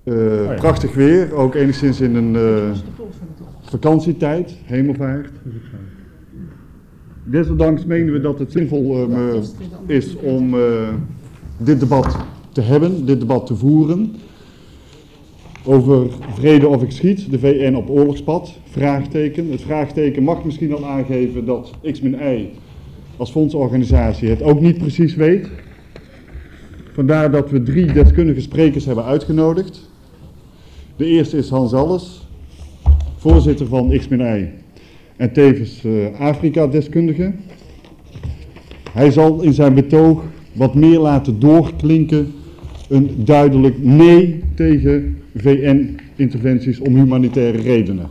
Prachtig weer, ook enigszins in een vakantietijd, hemelvaart. Desondanks menen we dat het zinvol is om dit debat te hebben, dit debat te voeren. Over vrede of ik schiet, de VN op oorlogspad, vraagteken. Het vraagteken mag misschien al aangeven dat X-Y als fondsorganisatie het ook niet precies weet. Vandaar dat we 3 deskundige sprekers hebben uitgenodigd. De eerste is Hans Alles, voorzitter van X-Y en tevens Afrika-deskundige. Hij zal in zijn betoog wat meer laten doorklinken een duidelijk nee tegen VN-interventies om humanitaire redenen.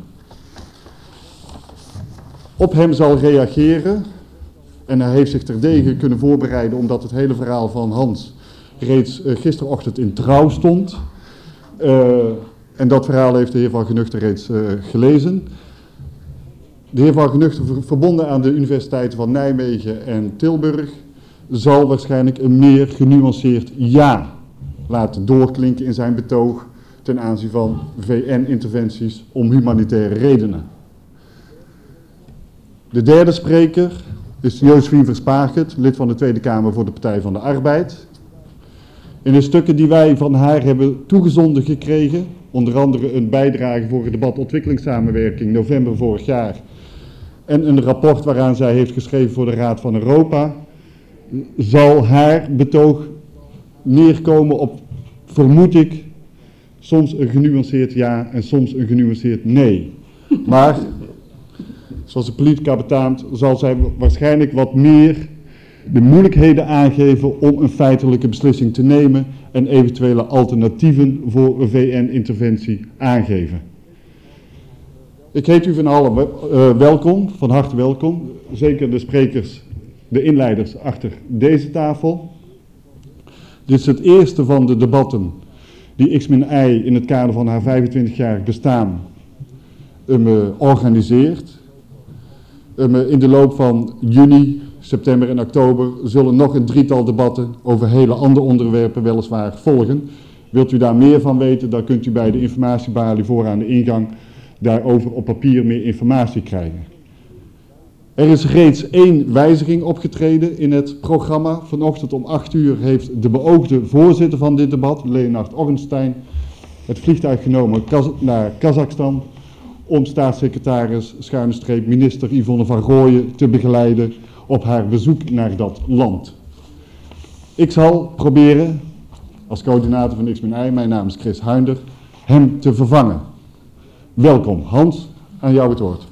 Op hem zal reageren, en hij heeft zich terdege kunnen voorbereiden omdat het hele verhaal van Hans reeds gisterochtend in Trouw stond. En dat verhaal heeft de heer Van Genuchten reeds gelezen. De heer Van Genuchten, verbonden aan de universiteiten van Nijmegen en Tilburg, zal waarschijnlijk een meer genuanceerd ja laten doorklinken in zijn betoog ten aanzien van VN-interventies om humanitaire redenen. De derde spreker is Josephine Verspagert, lid van de Tweede Kamer voor de Partij van de Arbeid. In de stukken die wij van haar hebben toegezonden gekregen, onder andere een bijdrage voor het debat ontwikkelingssamenwerking november vorig jaar en een rapport waaraan zij heeft geschreven voor de Raad van Europa, zal haar betoog neerkomen op, vermoed ik, soms een genuanceerd ja en soms een genuanceerd nee. Maar, zoals de politica betaamt, zal zij waarschijnlijk wat meer de moeilijkheden aangeven om een feitelijke beslissing te nemen en eventuele alternatieven voor een VN-interventie aangeven. Ik heet u van allen welkom, van harte welkom. Zeker de sprekers, de inleiders achter deze tafel. Dit is het eerste van de debatten die X-Y in het kader van haar 25-jarig bestaan organiseert. In de loop van juni, september en oktober zullen nog een 3-tal debatten over hele andere onderwerpen weliswaar volgen. Wilt u daar meer van weten, dan kunt u bij de informatiebalie vooraan de ingang daarover op papier meer informatie krijgen. Er is reeds 1 wijziging opgetreden in het programma. Vanochtend om 8 uur heeft de beoogde voorzitter van dit debat, Leonard Ornstein, het vliegtuig genomen naar Kazachstan om staatssecretaris / minister Yvonne van Rooyen te begeleiden op haar bezoek naar dat land. Ik zal proberen, als coördinator van X-Y, mijn naam is Chris Huinder, hem te vervangen. Welkom. Hans, aan jou het woord.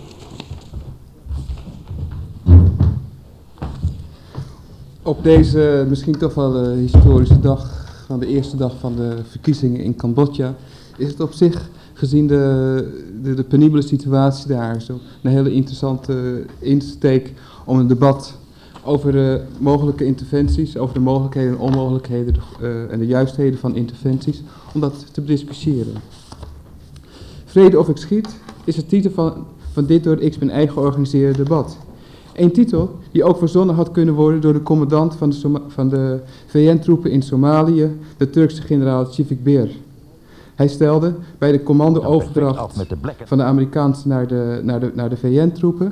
Op deze misschien toch wel historische dag, van de eerste dag van de verkiezingen in Cambodja, is het op zich, gezien de penibele situatie daar, zo een hele interessante insteek om een debat over de mogelijke interventies, over de mogelijkheden en onmogelijkheden en de juistheden van interventies, om dat te discussiëren. Vrede of ik schiet is de titel van dit door X-Y georganiseerde debat. Een titel die ook verzonnen had kunnen worden door de commandant van de VN-troepen in Somalië, de Turkse generaal Tevfik Bir. Hij stelde bij de commando-overdracht van de Amerikaanse naar de VN-troepen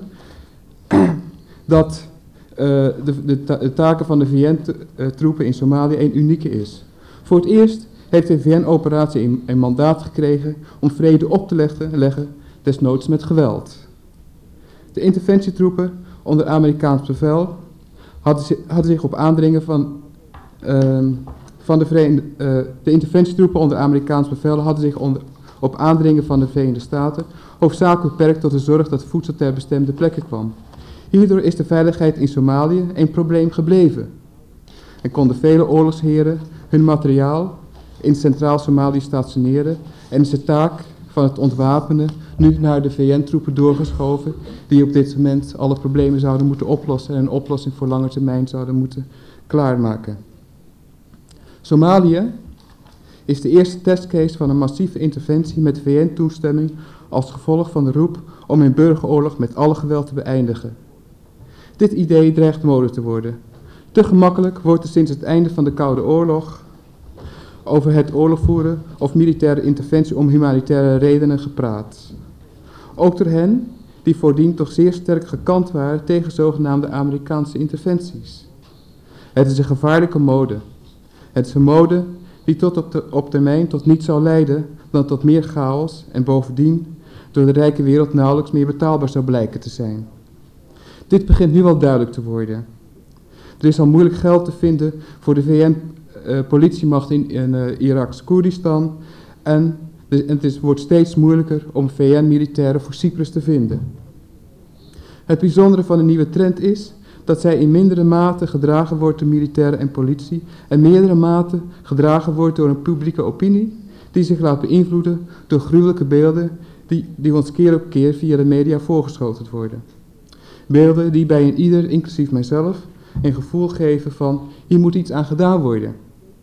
dat de taken van de VN-troepen in Somalië een unieke is. Voor het eerst heeft de VN-operatie een mandaat gekregen om vrede op te leggen, desnoods met geweld. De interventietroepen onder Amerikaans bevel hadden zich op aandringen de interventietroepen onder Amerikaans bevel hadden zich op aandringen van de Verenigde Staten hoofdzakelijk beperkt tot de zorg dat voedsel ter bestemde plekken kwam. Hierdoor is de veiligheid in Somalië een probleem gebleven en konden vele oorlogsheren hun materiaal in Centraal Somalië stationeren en is de taak van het ontwapenen nu naar de VN-troepen doorgeschoven die op dit moment alle problemen zouden moeten oplossen en een oplossing voor lange termijn zouden moeten klaarmaken. Somalië is de eerste testcase van een massieve interventie met VN-toestemming als gevolg van de roep om een burgeroorlog met alle geweld te beëindigen. Dit idee dreigt mode te worden. Te gemakkelijk wordt er sinds het einde van de Koude Oorlog over het oorlog voeren of militaire interventie om humanitaire redenen gepraat. Ook door hen die voordien toch zeer sterk gekant waren tegen zogenaamde Amerikaanse interventies. Het is een gevaarlijke mode. Het is een mode die op termijn tot niets zal leiden dan tot meer chaos en bovendien door de rijke wereld nauwelijks meer betaalbaar zou blijken te zijn. Dit begint nu al duidelijk te worden. Er is al moeilijk geld te vinden voor de VN-politiemacht in Iraks Koerdistan en het wordt steeds moeilijker om VN-militairen voor Cyprus te vinden. Het bijzondere van de nieuwe trend is dat zij in mindere mate gedragen wordt door militairen en politie en meerdere mate gedragen wordt door een publieke opinie die zich laat beïnvloeden door gruwelijke beelden die ons keer op keer via de media voorgeschoteld worden. Beelden die bij een ieder, inclusief mijzelf, een gevoel geven van hier moet iets aan gedaan worden.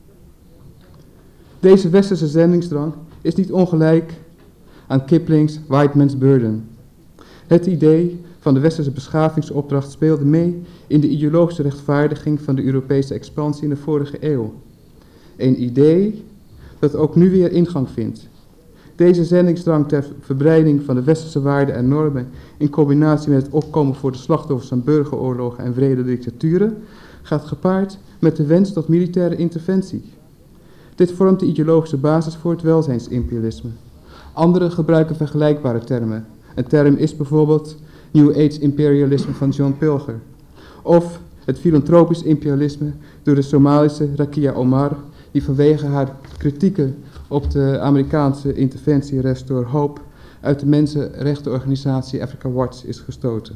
Deze westerse zendingsdrang is niet ongelijk aan Kipling's White Man's Burden. Het idee van de westerse beschavingsopdracht speelde mee in de ideologische rechtvaardiging van de Europese expansie in de vorige eeuw. Een idee dat ook nu weer ingang vindt. Deze zendingsdrang ter verbreiding van de westerse waarden en normen in combinatie met het opkomen voor de slachtoffers van burgeroorlogen en wrede dictaturen gaat gepaard met de wens tot militaire interventie. Dit vormt de ideologische basis voor het welzijnsimperialisme. Anderen gebruiken vergelijkbare termen. Een term is bijvoorbeeld New Age imperialisme van John Pilger. Of het filantropisch imperialisme door de Somalische Rakia Omar, die vanwege haar kritieken op de Amerikaanse interventie Restore Hope uit de mensenrechtenorganisatie Africa Watch is gestoten.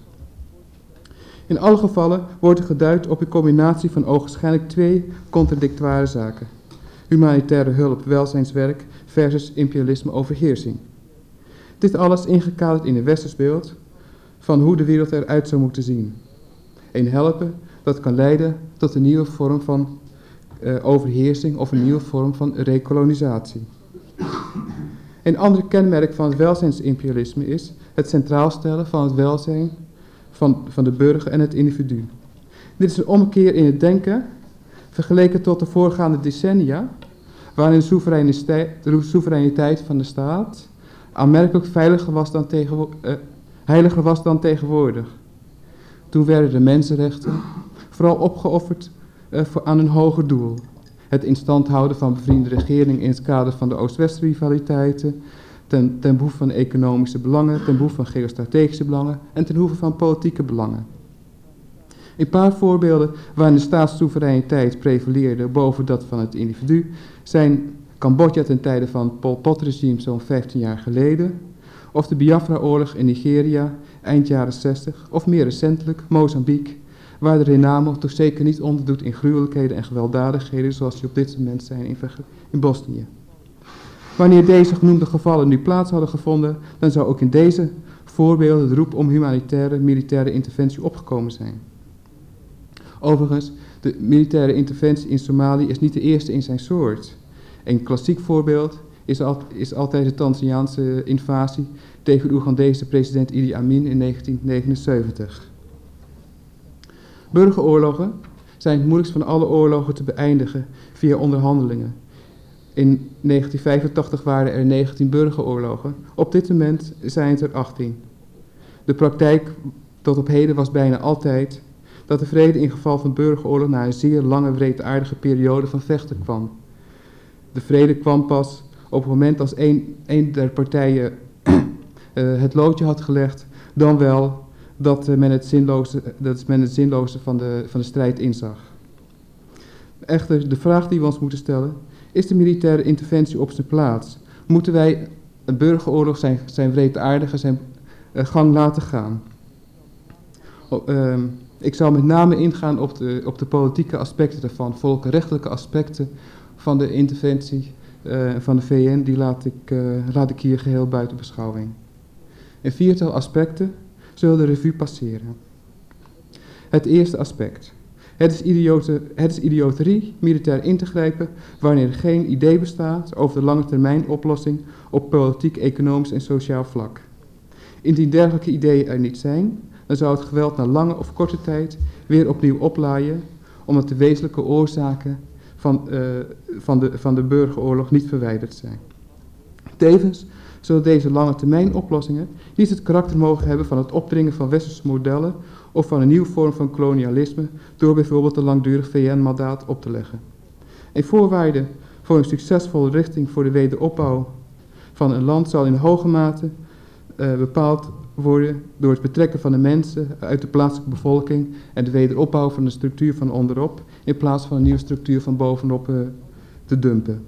In alle gevallen wordt er geduid op een combinatie van ogenschijnlijk twee contradictoire zaken. Humanitaire hulp, welzijnswerk versus imperialisme, overheersing. Dit alles ingekaderd in een westers beeld van hoe de wereld eruit zou moeten zien. Een helpen dat kan leiden tot een nieuwe vorm van overheersing of een nieuwe vorm van rekolonisatie. Een ander kenmerk van het welzijnsimperialisme is het centraal stellen van het welzijn van de burger en het individu. Dit is een ommekeer in het denken vergeleken tot de voorgaande decennia, waarin de soevereiniteit van de staat aanmerkelijk heiliger was dan tegenwoordig. Toen werden de mensenrechten vooral opgeofferd aan een hoger doel. Het in stand houden van bevriende regeringen in het kader van de Oost-West-rivaliteiten, ten behoeve van economische belangen, ten behoeve van geostrategische belangen en ten behoeve van politieke belangen. Een paar voorbeelden waarin de staatssoevereiniteit prevaleerde boven dat van het individu zijn Cambodja ten tijde van het Pol Pot-regime zo'n 15 jaar geleden, of de Biafra-oorlog in Nigeria eind jaren 60, of meer recentelijk Mozambique, waar de Renamo toch zeker niet onderdoet in gruwelijkheden en gewelddadigheden zoals die op dit moment zijn in Bosnië. Wanneer deze genoemde gevallen nu plaats hadden gevonden, dan zou ook in deze voorbeelden de roep om humanitaire militaire interventie opgekomen zijn. Overigens, de militaire interventie in Somalië is niet de eerste in zijn soort. Een klassiek voorbeeld is altijd de Tanzaniaanse invasie tegen de Oegandese president Idi Amin in 1979. Burgeroorlogen zijn het moeilijkst van alle oorlogen te beëindigen via onderhandelingen. In 1985 waren er 19 burgeroorlogen. Op dit moment zijn het er 18. De praktijk tot op heden was bijna altijd dat de vrede in geval van burgeroorlog na een zeer lange wreedaardige periode van vechten kwam. De vrede kwam pas op het moment als een der partijen het loodje had gelegd, dan wel dat men het zinloze van de strijd inzag. Echter, de vraag die we ons moeten stellen, is de militaire interventie op zijn plaats? Moeten wij een burgeroorlog zijn wreedaardige zijn gang laten gaan? Ik zal met name ingaan op de politieke aspecten daarvan, volkenrechtelijke aspecten van de interventie van de VN, die laat ik hier geheel buiten beschouwing. Een viertal aspecten zullen de revue passeren. Het eerste aspect. Het is idioterie militair in te grijpen wanneer er geen idee bestaat over de lange termijn oplossing op politiek, economisch en sociaal vlak. Indien dergelijke ideeën er niet zijn, dan zou het geweld na lange of korte tijd weer opnieuw oplaaien, omdat de wezenlijke oorzaken van de burgeroorlog niet verwijderd zijn. Tevens zullen deze lange termijn oplossingen niet het karakter mogen hebben van het opdringen van westerse modellen of van een nieuwe vorm van kolonialisme door bijvoorbeeld een langdurig VN-mandaat op te leggen. Een voorwaarde voor een succesvolle richting voor de wederopbouw van een land zal in hoge mate bepaald worden door het betrekken van de mensen uit de plaatselijke bevolking en de wederopbouw van de structuur van onderop in plaats van een nieuwe structuur van bovenop te dumpen.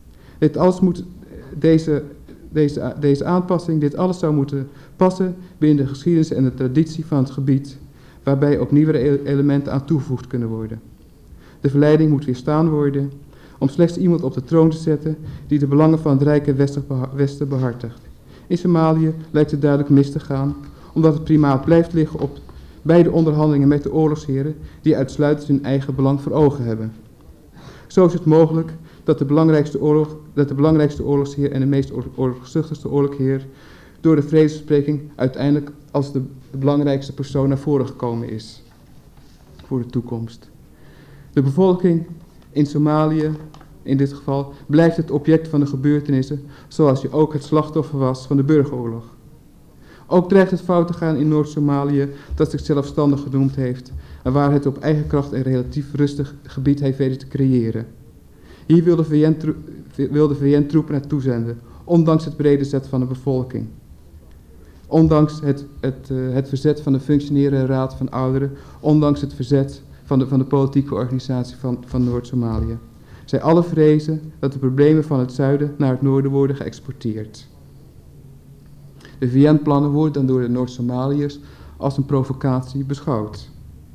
Deze aanpassing, dit alles zou moeten passen binnen de geschiedenis en de traditie van het gebied, waarbij ook nieuwere elementen aan toegevoegd kunnen worden. De verleiding moet weerstaan worden om slechts iemand op de troon te zetten die de belangen van het rijke Westen behartigt. In Somalië lijkt het duidelijk mis te gaan, omdat het primaat blijft liggen op beide onderhandelingen met de oorlogsheren die uitsluitend hun eigen belang voor ogen hebben. Zo is het mogelijk dat de belangrijkste oorlogsheer en de meest oorlogzuchtigste oorlogsheer door de vredesbespreking uiteindelijk als de belangrijkste persoon naar voren gekomen is voor de toekomst. De bevolking in Somalië, in dit geval, blijft het object van de gebeurtenissen, zoals je ook het slachtoffer was van de burgeroorlog. Ook dreigt het fout te gaan in Noord-Somalië, dat zich zelfstandig genoemd heeft, en waar het op eigen kracht een relatief rustig gebied heeft weten te creëren. Hier wil de VN troepen naartoe zenden, ondanks het brede zet van de bevolking. Ondanks het verzet van de functionerende raad van ouderen, ondanks het verzet van de politieke organisatie van Noord-Somalië. Zij alle vrezen dat de problemen van het zuiden naar het noorden worden geëxporteerd. De VN-plannen worden dan door de Noord-Somaliërs als een provocatie beschouwd.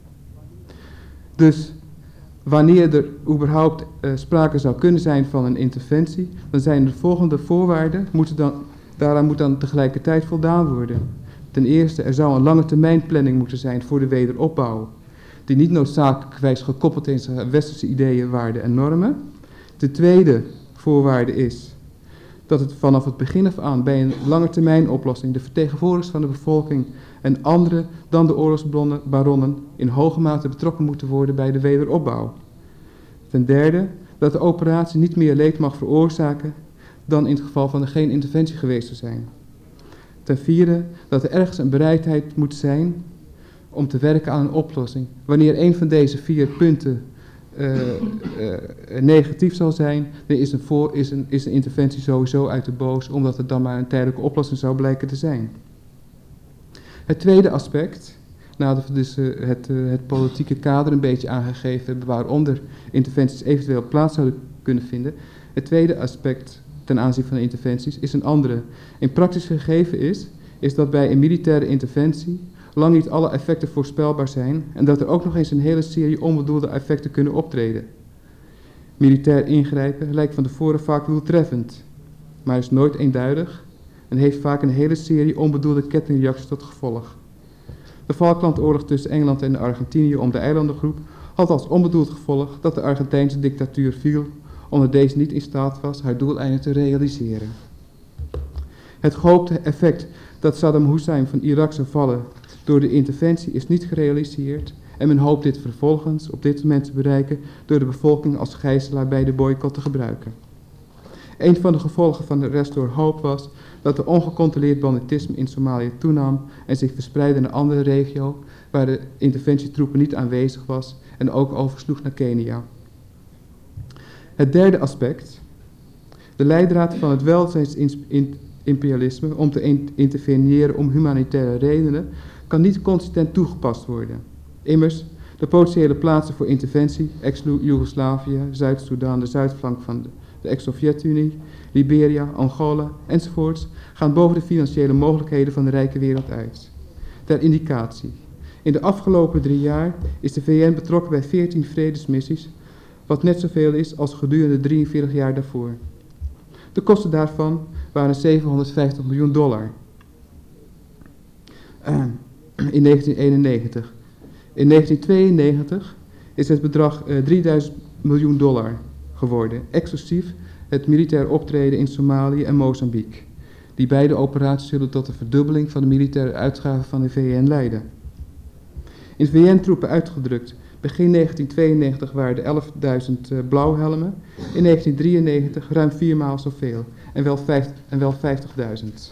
Dus wanneer er überhaupt sprake zou kunnen zijn van een interventie, dan zijn de volgende voorwaarden, daaraan moet dan tegelijkertijd voldaan worden. Ten eerste, er zou een lange termijn planning moeten zijn voor de wederopbouw, die niet noodzakelijkerwijs gekoppeld is aan westerse ideeën, waarden en normen. De tweede voorwaarde is dat het vanaf het begin af aan bij een lange termijn oplossing de vertegenwoordigers van de bevolking en anderen dan de oorlogsbaronnen in hoge mate betrokken moeten worden bij de wederopbouw. Ten derde, dat de operatie niet meer leed mag veroorzaken dan in het geval van er geen interventie geweest zou zijn. Ten vierde, dat er ergens een bereidheid moet zijn om te werken aan een oplossing. Wanneer een van deze 4 punten negatief zal zijn, dan is een interventie sowieso uit de boos, omdat het dan maar een tijdelijke oplossing zou blijken te zijn. Het tweede aspect, nadat we dus het politieke kader een beetje aangegeven hebben waaronder interventies eventueel plaats zouden kunnen vinden, het tweede aspect ten aanzien van de interventies is een andere. Een praktisch gegeven is dat bij een militaire interventie lang niet alle effecten voorspelbaar zijn en dat er ook nog eens een hele serie onbedoelde effecten kunnen optreden. Militair ingrijpen lijkt van tevoren vaak doeltreffend, maar is nooit eenduidig en heeft vaak een hele serie onbedoelde kettingreacties tot gevolg. De Falklandoorlog tussen Engeland en Argentinië om de eilandengroep had als onbedoeld gevolg dat de Argentijnse dictatuur viel, omdat deze niet in staat was haar doeleinden te realiseren. Het gehoopte effect dat Saddam Hussein van Irak zou vallen door de interventie is niet gerealiseerd en men hoopt dit vervolgens op dit moment te bereiken door de bevolking als gijzelaar bij de boycott te gebruiken. Een van de gevolgen van de Restore Hope was dat de ongecontroleerd banditisme in Somalië toenam en zich verspreidde naar andere regio waar de interventietroepen niet aanwezig was en ook oversloeg naar Kenia. Het derde aspect, de leidraad van het welzijnsimperialisme om te interveneren om humanitaire redenen, kan niet consistent toegepast worden. Immers, de potentiële plaatsen voor interventie, ex-Joegoslavië, Zuid-Soedan, de zuidflank van de ex-Sovjet-Unie, Liberia, Angola enzovoorts, gaan boven de financiële mogelijkheden van de rijke wereld uit. Ter indicatie. In de afgelopen 3 jaar is de VN betrokken bij 14 vredesmissies, wat net zoveel is als gedurende 43 jaar daarvoor. De kosten daarvan waren $750 miljoen in 1991. In 1992 is het bedrag $3000 miljoen geworden, exclusief het militair optreden in Somalië en Mozambique. Die beide operaties zullen tot een verdubbeling van de militaire uitgaven van de VN leiden. In VN-troepen uitgedrukt Begin 1992 waren er 11.000 blauwhelmen, in 1993 ruim 4 maal zoveel en wel 50.000.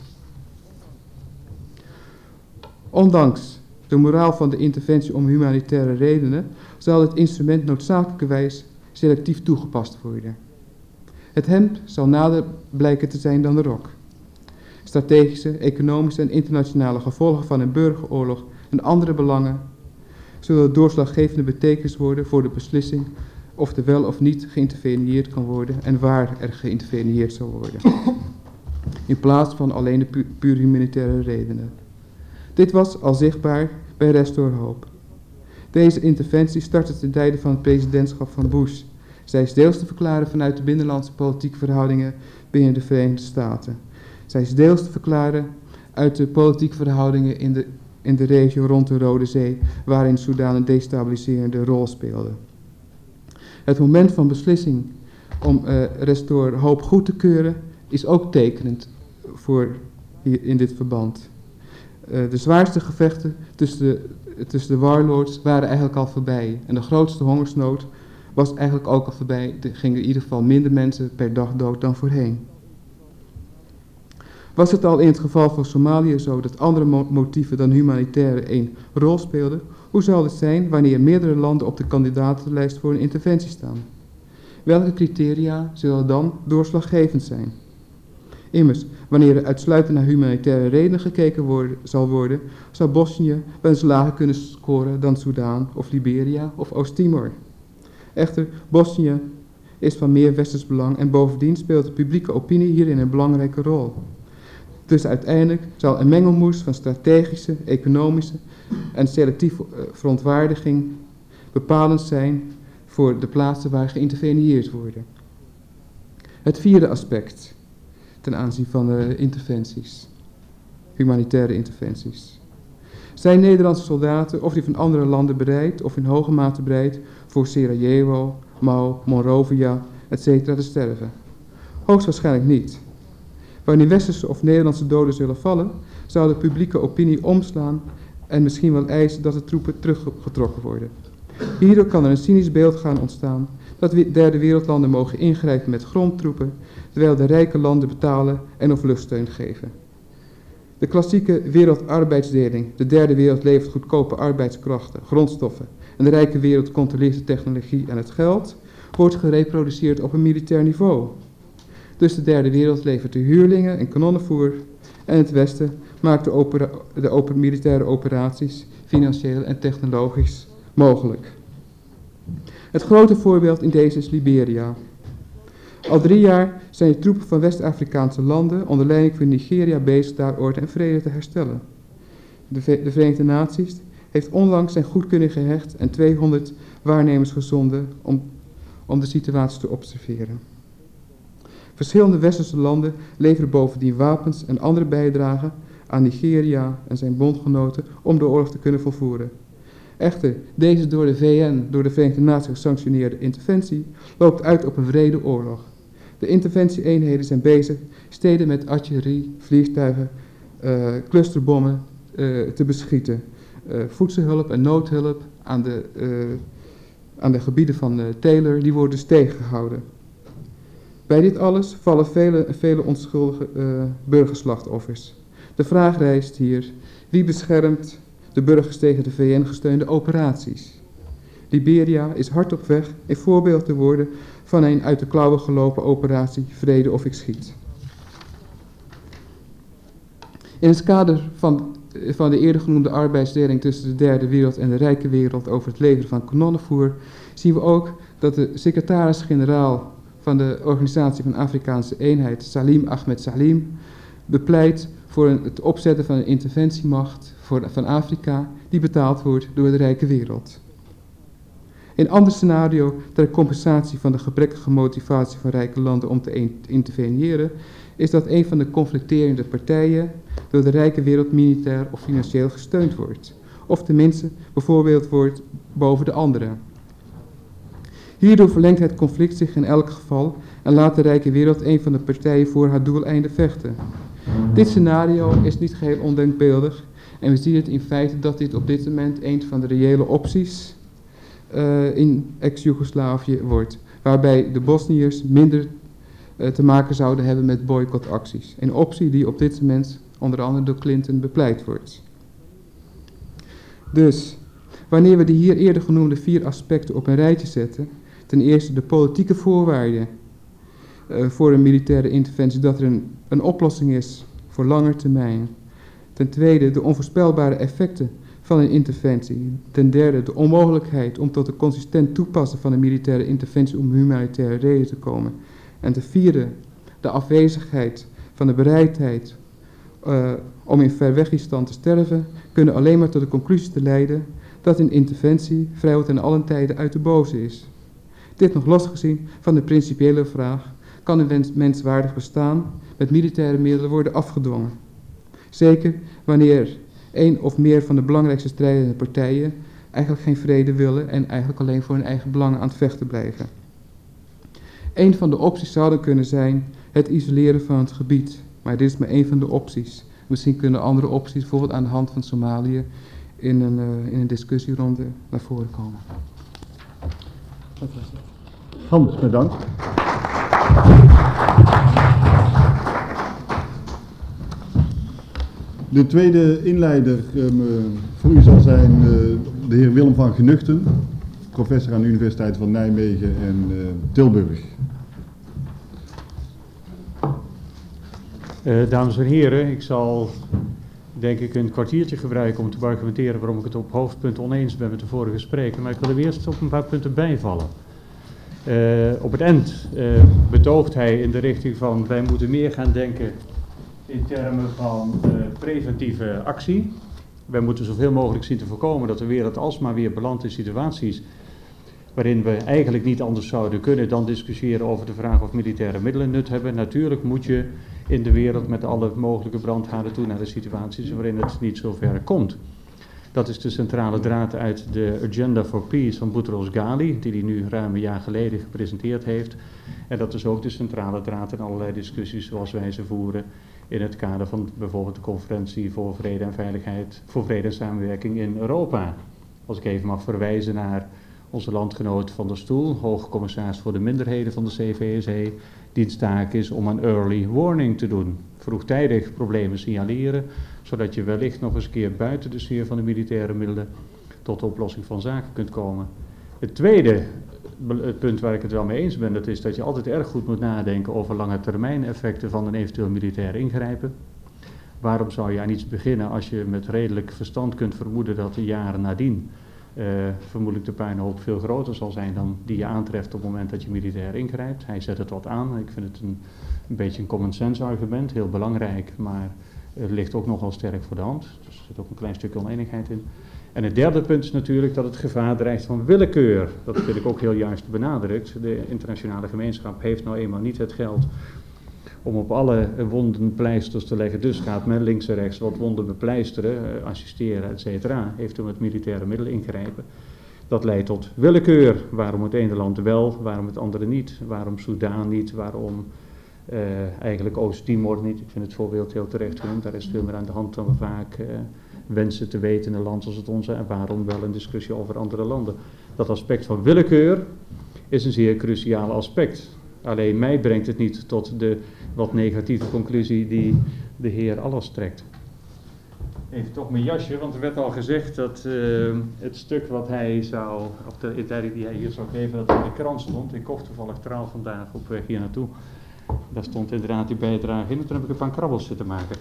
Ondanks de moraal van de interventie om humanitaire redenen zal het instrument noodzakelijkerwijs selectief toegepast worden. Het hemd zal nader blijken te zijn dan de rok. Strategische, economische en internationale gevolgen van een burgeroorlog en andere belangen zullen doorslaggevende betekenis worden voor de beslissing of er wel of niet geïnterveneerd kan worden en waar er geïnterveneerd zal worden. In plaats van alleen de puur humanitaire redenen. Dit was al zichtbaar bij Restore Hope. Deze interventie startte ten tijde van het presidentschap van Bush. Zij is deels te verklaren vanuit de binnenlandse politieke verhoudingen binnen de Verenigde Staten. Zij is deels te verklaren uit de politieke verhoudingen in de regio rond de Rode Zee, waarin Soedan een destabiliserende rol speelde. Het moment van beslissing om Restore Hope goed te keuren is ook tekenend in dit verband. De zwaarste gevechten tussen de warlords waren eigenlijk al voorbij. En de grootste hongersnood was eigenlijk ook al voorbij. Er gingen in ieder geval minder mensen per dag dood dan voorheen. Was het al in het geval van Somalië zo dat andere motieven dan humanitaire een rol speelden? Hoe zal het zijn wanneer meerdere landen op de kandidatenlijst voor een interventie staan? Welke criteria zullen dan doorslaggevend zijn? Immers, wanneer er uitsluitend naar humanitaire redenen gekeken zal worden, zou Bosnië wel eens lager kunnen scoren dan Soedan of Liberia of Oost-Timor. Echter, Bosnië is van meer westers belang en bovendien speelt de publieke opinie hierin een belangrijke rol. Dus uiteindelijk zal een mengelmoes van strategische, economische en selectieve verontwaardiging bepalend zijn voor de plaatsen waar geïnterveneerd wordt. Het vierde aspect ten aanzien van de interventies, humanitaire interventies. Zijn Nederlandse soldaten of die van andere landen bereid of in hoge mate bereid voor Sarajevo, Mau, Monrovia, etc. te sterven? Hoogstwaarschijnlijk niet. Wanneer westerse of Nederlandse doden zullen vallen, zou de publieke opinie omslaan en misschien wel eisen dat de troepen teruggetrokken worden. Hierdoor kan er een cynisch beeld gaan ontstaan dat derde wereldlanden mogen ingrijpen met grondtroepen, terwijl de rijke landen betalen en of luchtsteun geven. De klassieke wereldarbeidsdeling, de derde wereld levert goedkope arbeidskrachten, grondstoffen en de rijke wereld controleert de technologie en het geld, wordt gereproduceerd op een militair niveau. Dus de derde wereld levert de huurlingen en kanonnenvoer en het Westen maakt de militaire operaties financieel en technologisch mogelijk. Het grote voorbeeld in deze is Liberia. Al 3 jaar zijn de troepen van West-Afrikaanse landen onder leiding van Nigeria bezig daar orde en vrede te herstellen. De Verenigde Naties heeft onlangs zijn goedkeuring gehecht en 200 waarnemers gezonden om de situatie te observeren. Verschillende westerse landen leveren bovendien wapens en andere bijdragen aan Nigeria en zijn bondgenoten om de oorlog te kunnen volvoeren. Echter, deze door de VN, door de Verenigde Naties gesanctioneerde interventie, loopt uit op een wrede oorlog. De interventie-eenheden zijn bezig steden met artillerie, vliegtuigen, clusterbommen te beschieten. Voedselhulp en noodhulp aan de gebieden van Taylor, die worden dus tegengehouden. Bij dit alles vallen vele onschuldige burgerslachtoffers. De vraag rijst hier, wie beschermt de burgers tegen de VN-gesteunde operaties? Liberia is hard op weg een voorbeeld te worden van een uit de klauwen gelopen operatie Vrede of ik schiet. In het kader van de eerder genoemde arbeidsdeling tussen de derde wereld en de rijke wereld over het leveren van kanonnenvoer, zien we ook dat de secretaris-generaal van de Organisatie van Afrikaanse Eenheid, Salim Ahmed Salim, bepleit voor het opzetten van een interventiemacht van Afrika die betaald wordt door de rijke wereld. In een ander scenario, ter compensatie van de gebrekkige motivatie van rijke landen om te interveneren, is dat een van de conflicterende partijen door de rijke wereld militair of financieel gesteund wordt. Of tenminste bijvoorbeeld wordt boven de andere. Hierdoor verlengt het conflict zich in elk geval en laat de rijke wereld een van de partijen voor haar doeleinde vechten. Dit scenario is niet geheel ondenkbeeldig en we zien het in feite dat dit op dit moment een van de reële opties in ex-Joegoslavië wordt, waarbij de Bosniërs minder te maken zouden hebben met boycottacties. Een optie die op dit moment onder andere door Clinton bepleit wordt. Dus, wanneer we de hier eerder genoemde 4 aspecten op een rijtje zetten, ten eerste de politieke voorwaarden voor een militaire interventie, dat er een oplossing is voor lange termijn. Ten tweede de onvoorspelbare effecten van een interventie. Ten derde de onmogelijkheid om tot een consistent toepassen van een militaire interventie om humanitaire reden te komen. En ten vierde de afwezigheid van de bereidheid om in Verwegistan te sterven, kunnen alleen maar tot de conclusie te leiden dat een interventie vrijwel ten allen tijde uit de boze is. Dit nog losgezien van de principiële vraag: kan een menswaardig bestaan met militaire middelen worden afgedwongen? Zeker wanneer één of meer van de belangrijkste strijdende partijen eigenlijk geen vrede willen en eigenlijk alleen voor hun eigen belangen aan het vechten blijven. Een van de opties zou dan kunnen zijn het isoleren van het gebied. Maar dit is maar één van de opties. Misschien kunnen andere opties, bijvoorbeeld aan de hand van Somalië, in een discussieronde naar voren komen. Hans, bedankt. De tweede inleider voor u zal zijn de heer Willem van Genuchten, professor aan de Universiteit van Nijmegen en Tilburg. Dames en heren, ik zal denk ik een kwartiertje gebruiken om te argumenteren waarom ik het op hoofdpunten oneens ben met de vorige spreker, maar ik wil er eerst op een paar punten bijvallen. Op het eind betoogt hij in de richting van wij moeten meer gaan denken in termen van preventieve actie. Wij moeten zoveel mogelijk zien te voorkomen dat de wereld alsmaar weer belandt in situaties waarin we eigenlijk niet anders zouden kunnen dan discussiëren over de vraag of militaire middelen nut hebben. Natuurlijk moet je in de wereld met alle mogelijke brandhaarden toe naar de situaties waarin het niet zo ver komt. Dat is de centrale draad uit de Agenda for Peace van Boutros Ghali, die hij nu ruim een jaar geleden gepresenteerd heeft. En dat is ook de centrale draad in allerlei discussies zoals wij ze voeren in het kader van bijvoorbeeld de conferentie voor vrede en veiligheid, voor vrede en samenwerking in Europa. Als ik even mag verwijzen naar onze landgenoot Van der Stoel, hoogcommissaris voor de minderheden van de CVSE, diens taak is om een early warning te doen. Vroegtijdig problemen signaleren, zodat je wellicht nog eens een keer buiten de sfeer van de militaire middelen tot de oplossing van zaken kunt komen. Het tweede punt waar ik het wel mee eens ben, dat is dat je altijd erg goed moet nadenken over lange termijn effecten van een eventueel militair ingrijpen. Waarom zou je aan iets beginnen als je met redelijk verstand kunt vermoeden dat de jaren nadien vermoedelijk de puinhoop veel groter zal zijn dan die je aantreft op het moment dat je militair ingrijpt. Hij zet het wat aan. Ik vind het een beetje een common sense argument, heel belangrijk, maar het ligt ook nogal sterk voor de hand. Dus er zit ook een klein stukje oneenigheid in. En het derde punt is natuurlijk dat het gevaar dreigt van willekeur. Dat vind ik ook heel juist benadrukt. De internationale gemeenschap heeft nou eenmaal niet het geld om op alle wonden pleisters te leggen. Dus gaat men links en rechts wat wonden bepleisteren, assisteren, et cetera. Heeft u met militaire middelen ingrijpen. Dat leidt tot willekeur. Waarom het ene land wel, waarom het andere niet? Waarom Soudaan niet? Waarom eigenlijk Oost-Timor niet? Ik vind het voorbeeld heel terecht genoemd. Daar is veel meer aan de hand dan we vaak wensen te weten in een land als het onze. En waarom wel een discussie over andere landen? Dat aspect van willekeur is een zeer cruciaal aspect. Alleen mij brengt het niet tot de wat negatieve conclusie die de heer Allers trekt. Even toch mijn jasje, want er werd al gezegd dat het stuk wat hij zou, of de inleiding die hij hier zou geven, dat in de krant stond. Ik kocht toevallig Trouw vandaag op weg hier naartoe. Daar stond inderdaad die bijdrage in en toen heb ik een paar krabbels zitten maken.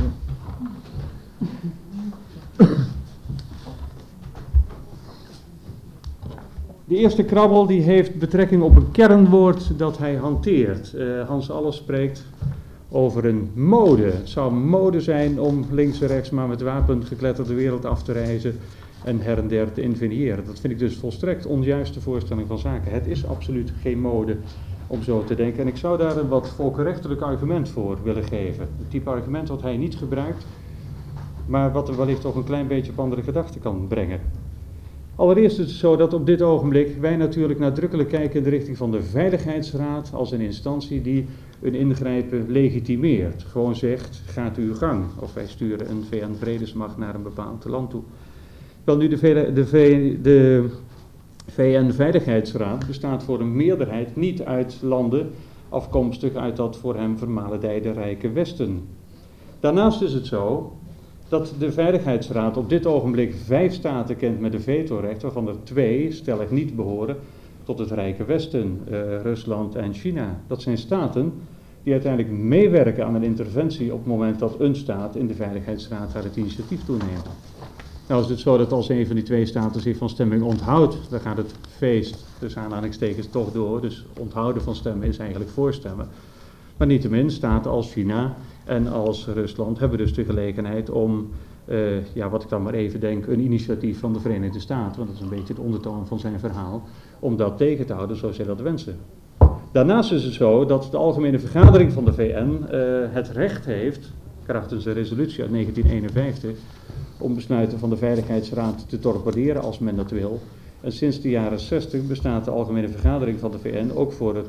De eerste krabbel die heeft betrekking op een kernwoord dat hij hanteert. Hans Allers spreekt over een mode. Het zou mode zijn om links en rechts maar met wapen gekletterd de wereld af te reizen en her en der te inveniëren. Dat vind ik dus volstrekt onjuiste voorstelling van zaken. Het is absoluut geen mode om zo te denken. En ik zou daar een wat volkenrechtelijk argument voor willen geven. Het type argument dat hij niet gebruikt, maar wat er wellicht toch een klein beetje op andere gedachten kan brengen. Allereerst is het zo dat op dit ogenblik wij natuurlijk nadrukkelijk kijken in de richting van de Veiligheidsraad als een instantie die een ingrijpen legitimeert. Gewoon zegt, gaat uw gang. Of wij sturen een VN-vredesmacht naar een bepaald land toe. Wel nu, de VN-veiligheidsraad bestaat voor een meerderheid niet uit landen afkomstig uit dat voor hem vermaledijde rijke Westen. Daarnaast is het zo dat de Veiligheidsraad op dit ogenblik 5 staten kent met een vetorecht, waarvan er 2 stellig niet behoren tot het rijke Westen, Rusland en China. Dat zijn staten die uiteindelijk meewerken aan een interventie op het moment dat een staat in de Veiligheidsraad daar het initiatief toeneemt. Nou is het zo dat als een van die 2 staten zich van stemming onthoudt, dan gaat het feest, tussen aanhalingstekens, toch door. Dus onthouden van stemmen is eigenlijk voorstemmen. Maar niettemin, staten als China en als Rusland hebben dus de gelegenheid om, wat ik dan maar even denk, een initiatief van de Verenigde Staten, want dat is een beetje de ondertoon van zijn verhaal, om dat tegen te houden zoals zij dat wensen. Daarnaast is het zo dat de Algemene Vergadering van de VN het recht heeft, krachtens een resolutie uit 1951, om besluiten van de Veiligheidsraad te torpederen als men dat wil. En sinds de jaren 60 bestaat de Algemene Vergadering van de VN ook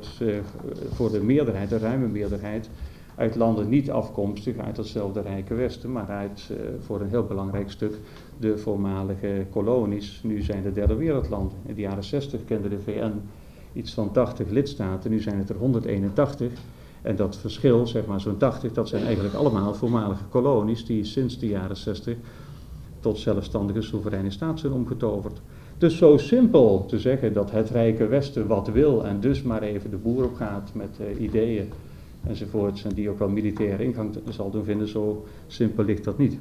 voor de meerderheid, de ruime meerderheid, uit landen niet afkomstig uit hetzelfde rijke Westen, maar uit, voor een heel belangrijk stuk, de voormalige kolonies. Nu zijn de derde wereldlanden. In de jaren 60 kende de VN iets van 80 lidstaten, nu zijn het er 181. En dat verschil, zeg maar zo'n 80, dat zijn eigenlijk allemaal voormalige kolonies die sinds de jaren 60 tot zelfstandige soevereine staat zijn omgetoverd. Dus zo simpel te zeggen dat het rijke Westen wat wil en dus maar even de boer op gaat met ideeën enzovoorts en die ook wel militaire ingang zal doen vinden, zo simpel ligt dat niet.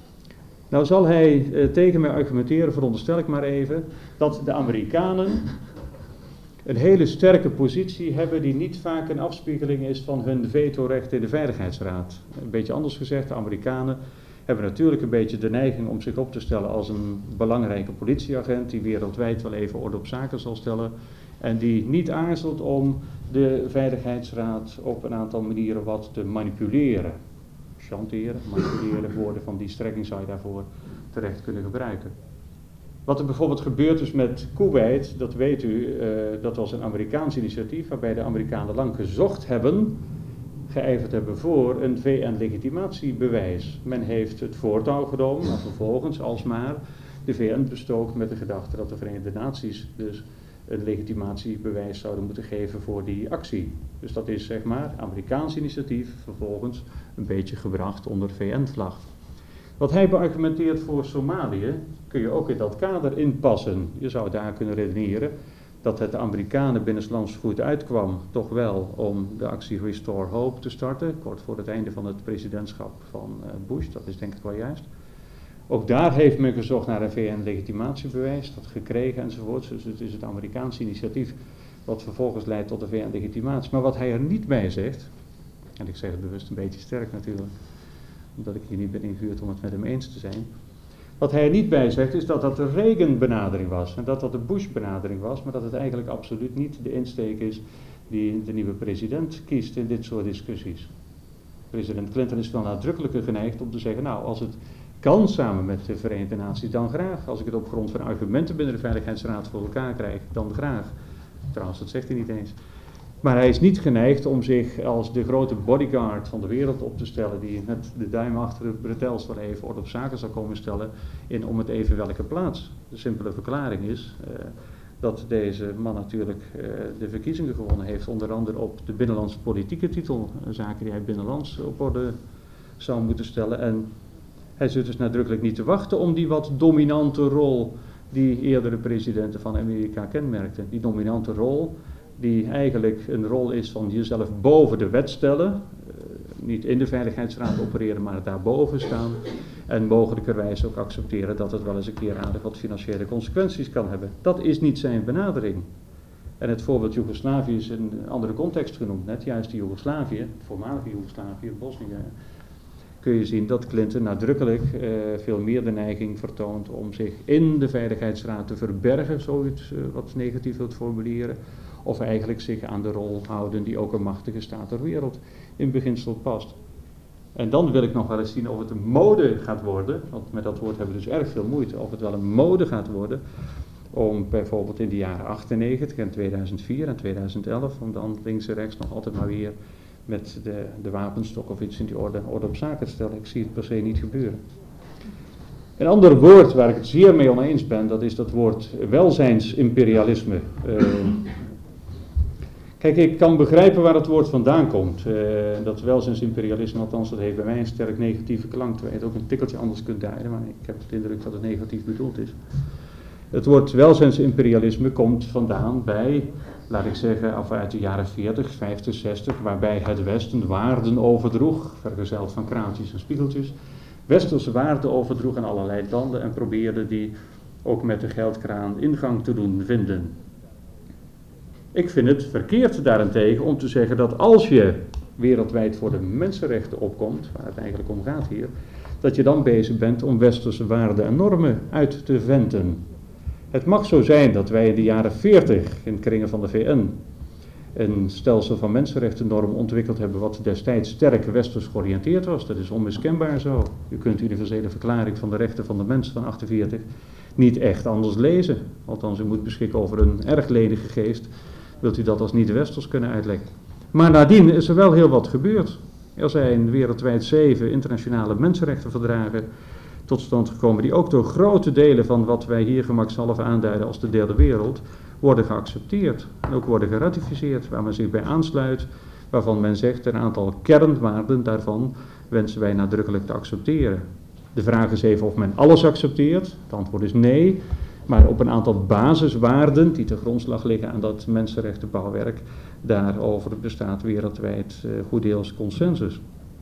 Nou zal hij tegen mij argumenteren, veronderstel ik maar even, dat de Amerikanen een hele sterke positie hebben die niet vaak een afspiegeling is van hun vetorecht in de Veiligheidsraad. Een beetje anders gezegd, de Amerikanen hebben natuurlijk een beetje de neiging om zich op te stellen als een belangrijke politieagent die wereldwijd wel even orde op zaken zal stellen en die niet aarzelt om de Veiligheidsraad op een aantal manieren wat te manipuleren. Chanteren, manipuleren, woorden van die strekking zou je daarvoor terecht kunnen gebruiken. Wat er bijvoorbeeld gebeurd is met Kuwait, dat weet u, dat was een Amerikaans initiatief waarbij de Amerikanen lang gezocht hebben, geijverd hebben voor een VN-legitimatiebewijs. Men heeft het voortouw genomen, maar vervolgens alsmaar de VN bestookt met de gedachte dat de Verenigde Naties dus een legitimatiebewijs zouden moeten geven voor die actie. Dus dat is zeg maar Amerikaans initiatief, vervolgens een beetje gebracht onder VN-vlag. Wat hij beargumenteert voor Somalië, kun je ook in dat kader inpassen. Je zou daar kunnen redeneren dat het de Amerikanen binnenlands goed uitkwam, toch wel om de actie Restore Hope te starten, kort voor het einde van het presidentschap van Bush, dat is denk ik wel juist. Ook daar heeft men gezocht naar een VN-legitimatiebewijs, dat gekregen enzovoort. Dus het is het Amerikaanse initiatief wat vervolgens leidt tot de VN-legitimatie. Maar wat hij er niet bij zegt, en ik zeg het bewust een beetje sterk natuurlijk, omdat ik hier niet ben ingehuurd om het met hem eens te zijn. Wat hij er niet bij zegt is dat dat de Reagan-benadering was en dat dat de Bush-benadering was, maar dat het eigenlijk absoluut niet de insteek is die de nieuwe president kiest in dit soort discussies. President Clinton is wel nadrukkelijker geneigd om te zeggen, nou als het kan samen met de Verenigde Naties, dan graag. Als ik het op grond van argumenten binnen de Veiligheidsraad voor elkaar krijg, dan graag. Trouwens, dat zegt hij niet eens. Maar hij is niet geneigd om zich als de grote bodyguard van de wereld op te stellen, die met de duim achter de bretels wel even orde op zaken zal komen stellen, in om het even welke plaats. De simpele verklaring is dat deze man natuurlijk de verkiezingen gewonnen heeft, onder andere op de binnenlandse politieke titel, zaken die hij binnenlands op orde zou moeten stellen. En hij zit dus nadrukkelijk niet te wachten om die wat dominante rol die eerdere presidenten van Amerika kenmerkten. Die dominante rol die eigenlijk een rol is van jezelf boven de wet stellen, niet in de Veiligheidsraad opereren, maar daarboven staan en mogelijkerwijs ook accepteren dat het wel eens een keer aardig wat financiële consequenties kan hebben. Dat is niet zijn benadering. En het voorbeeld Joegoslavië is in een andere context genoemd, net juist die Joegoslavië, het voormalige Joegoslavië, Bosnië, kun je zien dat Clinton nadrukkelijk veel meer de neiging vertoont om zich in de Veiligheidsraad te verbergen, zoiets wat negatief wilt formuleren, of eigenlijk zich aan de rol houden die ook een machtige staat ter wereld in beginsel past. En dan wil ik nog wel eens zien of het een mode gaat worden, want met dat woord hebben we dus erg veel moeite, of het wel een mode gaat worden om bijvoorbeeld in de jaren 98 en 2004 en 2011, om dan links en rechts nog altijd maar weer met de wapenstok of iets in die orde op zaken te stellen. Ik zie het per se niet gebeuren. Een ander woord waar ik het zeer mee oneens ben, dat is dat woord welzijnsimperialisme. Kijk, ik kan begrijpen waar het woord vandaan komt. Dat welzijnsimperialisme, althans, dat heeft bij mij een sterk negatieve klank, terwijl je het ook een tikkeltje anders kunt duiden, maar ik heb de indruk dat het negatief bedoeld is. Het woord welzijnsimperialisme komt vandaan bij, laat ik zeggen, af uit de jaren 40, 50, 60, waarbij het Westen waarden overdroeg, vergezeld van kraaltjes en spiegeltjes, westerse waarden overdroeg aan allerlei landen en probeerde die ook met de geldkraan ingang te doen vinden. Ik vind het verkeerd daarentegen om te zeggen dat als je wereldwijd voor de mensenrechten opkomt, waar het eigenlijk om gaat hier, dat je dan bezig bent om westerse waarden en normen uit te venten. Het mag zo zijn dat wij in de jaren 40 in kringen van de VN een stelsel van mensenrechtennormen ontwikkeld hebben wat destijds sterk westers georiënteerd was. Dat is onmiskenbaar zo. U kunt de Universele Verklaring van de Rechten van de Mens van 48 niet echt anders lezen. Althans, u moet beschikken over een erg lenige geest. Wilt u dat als niet-westers kunnen uitleggen. Maar nadien is er wel heel wat gebeurd. Er zijn wereldwijd 7 internationale mensenrechtenverdragen tot stand gekomen die ook door grote delen van wat wij hier gemakshalve aanduiden als de derde wereld worden geaccepteerd en ook worden geratificeerd, waar men zich bij aansluit, waarvan men zegt een aantal kernwaarden daarvan wensen wij nadrukkelijk te accepteren. De vraag is even of men alles accepteert. Het antwoord is nee, maar op een aantal basiswaarden die ten grondslag liggen aan dat mensenrechtenbouwwerk, daarover bestaat wereldwijd goed deels consensus.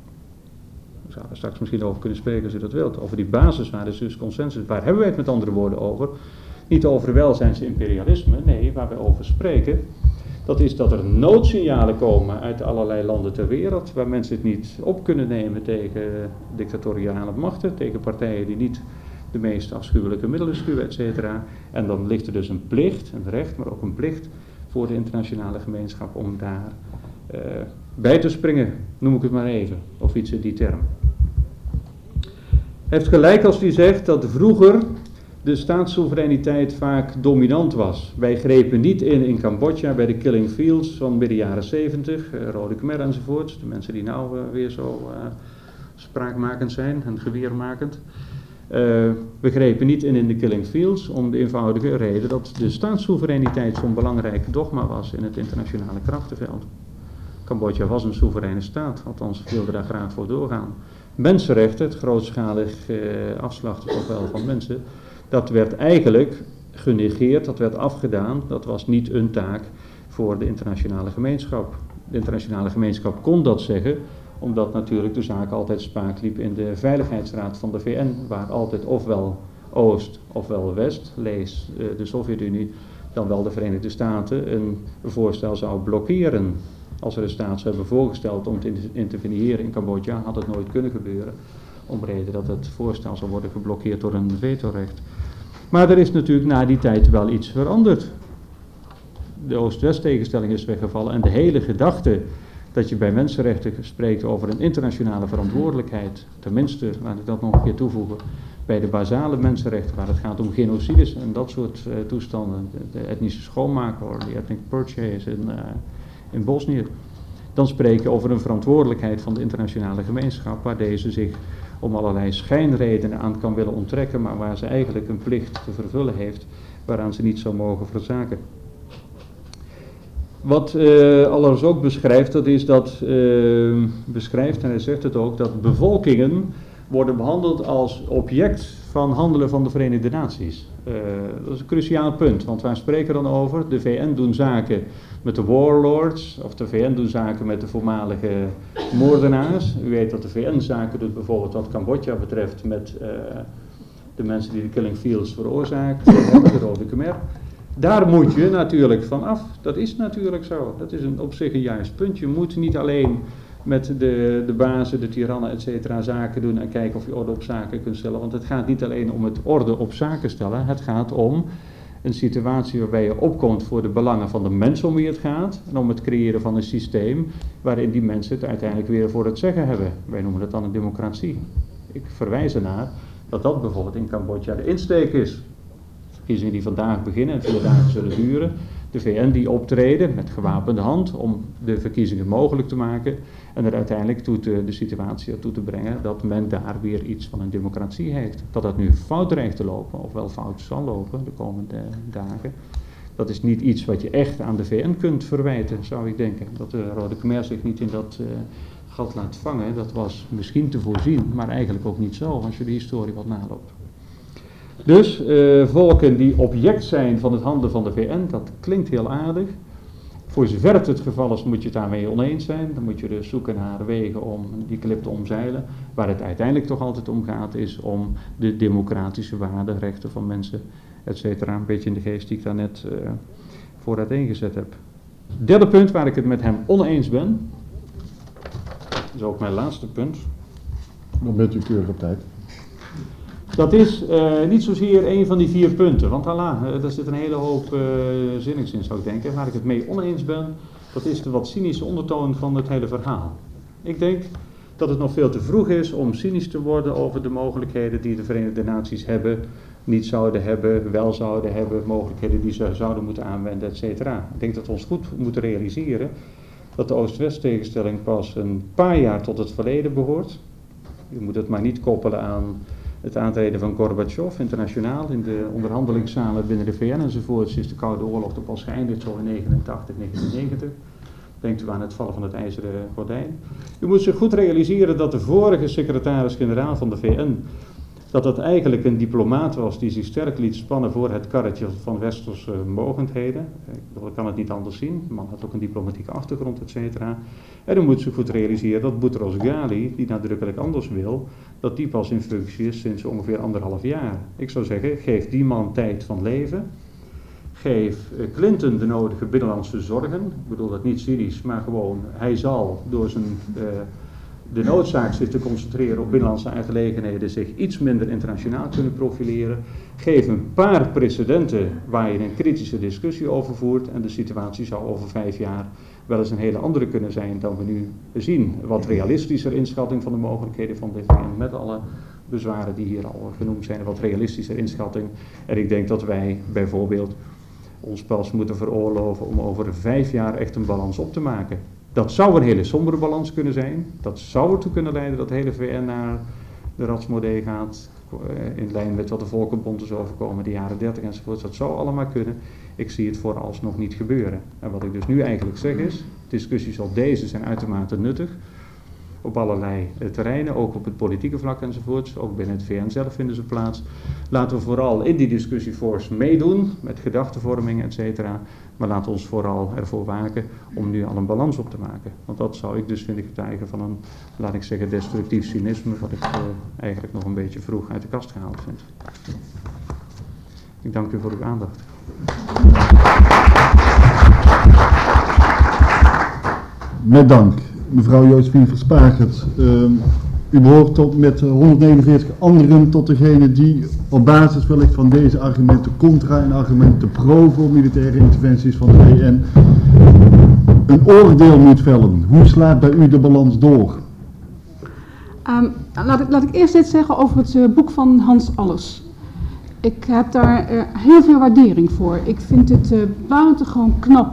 We zouden er straks misschien over kunnen spreken als u dat wilt. Over die basiswaarden is dus consensus. Waar hebben wij het met andere woorden over? Niet over welzijnsimperialisme, nee, waar wij over spreken, dat is dat er noodsignalen komen uit allerlei landen ter wereld, waar mensen het niet op kunnen nemen tegen dictatoriale machten, tegen partijen die niet de meest afschuwelijke middelen schuwen, et cetera. En dan ligt er dus een plicht, een recht, maar ook een plicht voor de internationale gemeenschap om daar bij te springen, noem ik het maar even, of iets in die term. Hij heeft gelijk als hij zegt dat vroeger de staatssoevereiniteit vaak dominant was. Wij grepen niet in Cambodja bij de killing fields van midden jaren 70, Rode Khmer enzovoort, de mensen die nou weer zo spraakmakend zijn en geweermakend. We grepen niet in de killing fields om de eenvoudige reden dat de staatssoevereiniteit zo'n belangrijk dogma was in het internationale krachtenveld. Cambodja was een soevereine staat, althans wilde daar graag voor doorgaan. Mensenrechten, het grootschalig afslachten toch wel van mensen, dat werd eigenlijk genegeerd, dat werd afgedaan, dat was niet een taak voor de internationale gemeenschap. De internationale gemeenschap kon dat zeggen, omdat natuurlijk de zaak altijd spaak liep in de Veiligheidsraad van de VN, waar altijd ofwel Oost ofwel West, lees de Sovjet-Unie, dan wel de Verenigde Staten, een voorstel zou blokkeren. Als er een staat zou hebben voorgesteld om te interveneren in Cambodja, had het nooit kunnen gebeuren, om reden dat het voorstel zou worden geblokkeerd door een vetorecht. Maar er is natuurlijk na die tijd wel iets veranderd. De Oost-West tegenstelling is weggevallen en de hele gedachte dat je bij mensenrechten spreekt over een internationale verantwoordelijkheid, tenminste, laat ik dat nog een keer toevoegen, bij de basale mensenrechten waar het gaat om genocides en dat soort toestanden, de etnische schoonmaak, de ethnic purge in Bosnië, dan spreken we over een verantwoordelijkheid van de internationale gemeenschap waar deze zich om allerlei schijnredenen aan kan willen onttrekken, maar waar ze eigenlijk een plicht te vervullen heeft waaraan ze niet zou mogen verzaken. Wat Allers ook beschrijft, dat is dat, beschrijft, en hij zegt het ook, dat bevolkingen worden behandeld als object van handelen van de Verenigde Naties. Dat is een cruciaal punt, want waar spreken we dan over? De VN doen zaken met de warlords, of de VN doen zaken met de voormalige moordenaars. U weet dat de VN zaken doet bijvoorbeeld wat Cambodja betreft met de mensen die de killing fields veroorzaakt, de Rode Khmer. Daar moet je natuurlijk van af. Dat is natuurlijk zo. Dat is op zich een juist punt. Je moet niet alleen met de bazen, de tirannen, et cetera, zaken doen en kijken of je orde op zaken kunt stellen. Want het gaat niet alleen om het orde op zaken stellen. Het gaat om een situatie waarbij je opkomt voor de belangen van de mensen om wie het gaat. En om het creëren van een systeem waarin die mensen het uiteindelijk weer voor het zeggen hebben. Wij noemen dat dan een democratie. Ik verwijs ernaar dat dat bijvoorbeeld in Cambodja de insteek is. Verkiezingen die vandaag beginnen en 4 dagen zullen duren. De VN die optreden met gewapende hand om de verkiezingen mogelijk te maken en er uiteindelijk de situatie ertoe te brengen dat men daar weer iets van een democratie heeft. Dat dat nu fout dreigt te lopen, of wel fout zal lopen de komende dagen, dat is niet iets wat je echt aan de VN kunt verwijten, zou ik denken. Dat de Rode Khmer zich niet in dat gat laat vangen, dat was misschien te voorzien, maar eigenlijk ook niet zo als je de historie wat naloopt. Dus volken die object zijn van het handelen van de VN, dat klinkt heel aardig. Voor zover het geval is, moet je het daarmee oneens zijn. Dan moet je dus zoeken naar wegen om die klip te omzeilen. Waar het uiteindelijk toch altijd om gaat, is om de democratische waarden, rechten van mensen, etc. Een beetje in de geest die ik daar net voor uiteengezet heb. Derde punt waar ik het met hem oneens ben, is ook mijn laatste punt. Dan bent u keurig op tijd. Dat is niet zozeer een van die 4 punten, want daar zit een hele hoop zinnigs in, zou ik denken. Waar ik het mee oneens ben, dat is de wat cynische ondertoon van het hele verhaal. Ik denk dat het nog veel te vroeg is om cynisch te worden over de mogelijkheden die de Verenigde Naties hebben, niet zouden hebben, wel zouden hebben, mogelijkheden die ze zouden moeten aanwenden, etc. Ik denk dat we ons goed moeten realiseren dat de Oost-West tegenstelling pas een paar jaar tot het verleden behoort. Je moet het maar niet koppelen aan het aantreden van Gorbachev internationaal in de onderhandelingszalen binnen de VN enzovoorts is de Koude Oorlog er pas geëindigd zo in 1989, 1990. Denkt u aan het vallen van het ijzeren gordijn. U moet zich goed realiseren dat de vorige secretaris-generaal van de VN, dat eigenlijk een diplomaat was die zich sterk liet spannen voor het karretje van westerse mogendheden. Ik kan het niet anders zien. De man had ook een diplomatieke achtergrond, et cetera. En u moet zich goed realiseren dat Boutros Ghali, die nadrukkelijk anders wil, dat die pas in functie is sinds ongeveer 1,5 jaar. Ik zou zeggen, geef die man tijd van leven. Geef Clinton de nodige binnenlandse zorgen. Ik bedoel dat niet cynisch, maar gewoon, hij zal door zijn de noodzaak zich te concentreren op binnenlandse aangelegenheden zich iets minder internationaal kunnen profileren. Geef een paar precedenten waar je een kritische discussie over voert en de situatie zou over 5 jaar wel eens een hele andere kunnen zijn dan we nu zien. Wat realistischer inschatting van de mogelijkheden van de VN met alle bezwaren die hier al genoemd zijn, wat realistischer inschatting. En ik denk dat wij bijvoorbeeld ons pas moeten veroorloven om over 5 jaar echt een balans op te maken. Dat zou een hele sombere balans kunnen zijn. Dat zou ertoe kunnen leiden dat de hele VN naar de ratsmodee gaat. In lijn met wat de Volkenbond is overkomen de jaren 30 enzovoort. Dat zou allemaal kunnen. Ik zie het vooralsnog niet gebeuren. En wat ik dus nu eigenlijk zeg is, discussies als deze zijn uitermate nuttig. Op allerlei terreinen, ook op het politieke vlak enzovoort. Ook binnen het VN zelf vinden ze plaats. Laten we vooral in die discussieforce meedoen met gedachtenvorming, et cetera. Maar laten we ons vooral ervoor waken om nu al een balans op te maken. Want dat zou ik dus, vind ik, getuigen van een, laat ik zeggen, destructief cynisme, wat ik eigenlijk nog een beetje vroeg uit de kast gehaald vind. Ik dank u voor uw aandacht. Met dank. Mevrouw Josephine Verspagert, u behoort met 149 anderen tot degene die op basis wellicht van deze argumenten contra en argumenten pro voor militaire interventies van de VN een oordeel moet vellen. Hoe slaat bij u de balans door? Laat ik eerst iets zeggen over het boek van Hans Alles. Ik heb daar heel veel waardering voor. Ik vind het buitengewoon knap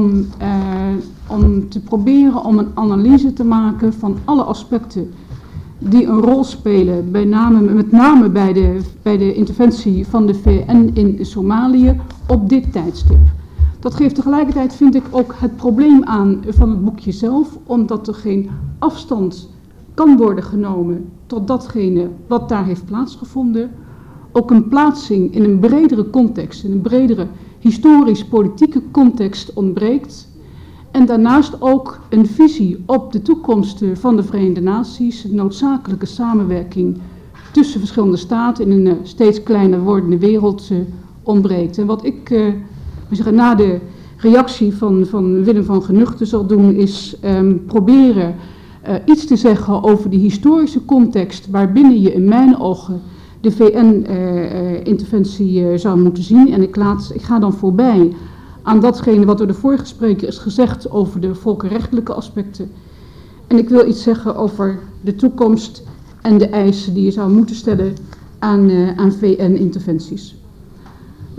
om te proberen om een analyse te maken van alle aspecten die een rol spelen, met name bij de interventie van de VN in Somalië op dit tijdstip. Dat geeft tegelijkertijd, vind ik, ook het probleem aan van het boekje zelf, omdat er geen afstand kan worden genomen tot datgene wat daar heeft plaatsgevonden. Ook een plaatsing in een bredere context, in een bredere historisch-politieke context ontbreekt. En daarnaast ook een visie op de toekomst van de Verenigde Naties, een noodzakelijke samenwerking tussen verschillende staten in een steeds kleiner wordende wereld ontbreekt. En wat ik na de reactie van Willem van Genuchten zal doen, is proberen iets te zeggen over de historische context waarbinnen je in mijn ogen de VN-interventie zou moeten zien. En ik ga dan voorbij aan datgene wat door de vorige spreker is gezegd over de volkenrechtelijke aspecten. En ik wil iets zeggen over de toekomst en de eisen die je zou moeten stellen aan VN-interventies.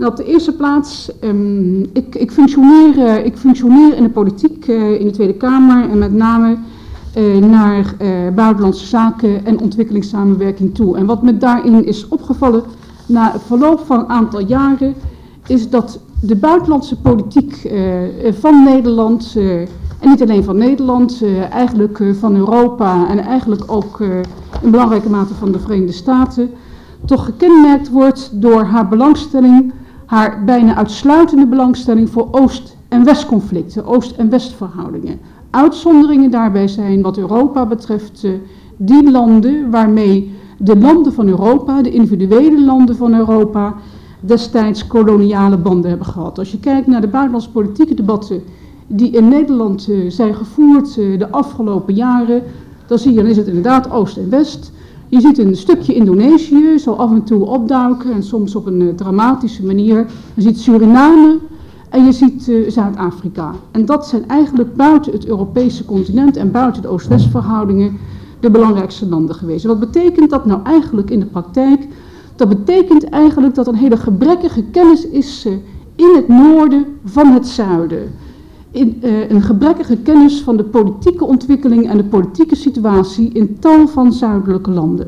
En op de eerste plaats, ik functioneer in de politiek, in de Tweede Kamer en met name naar buitenlandse zaken en ontwikkelingssamenwerking toe. En wat me daarin is opgevallen na verloop van een aantal jaren, is dat de buitenlandse politiek van Nederland, en niet alleen van Nederland, eigenlijk van Europa en eigenlijk ook in belangrijke mate van de Verenigde Staten, toch gekenmerkt wordt door haar belangstelling, haar bijna uitsluitende belangstelling voor Oost- en Westconflicten, Oost- en Westverhoudingen. Uitzonderingen daarbij zijn wat Europa betreft die landen waarmee de landen van Europa, de individuele landen van Europa, destijds koloniale banden hebben gehad. Als je kijkt naar de buitenlandse politieke debatten die in Nederland zijn gevoerd de afgelopen jaren, dan is het inderdaad Oost en West. Je ziet een stukje Indonesië zo af en toe opduiken en soms op een dramatische manier. Je ziet Suriname en je ziet Zuid-Afrika. En dat zijn eigenlijk buiten het Europese continent en buiten de Oost-West verhoudingen de belangrijkste landen geweest. Wat betekent dat nou eigenlijk in de praktijk? Dat betekent eigenlijk dat een hele gebrekkige kennis is in het noorden van het zuiden. Een gebrekkige kennis van de politieke ontwikkeling en de politieke situatie in tal van zuidelijke landen.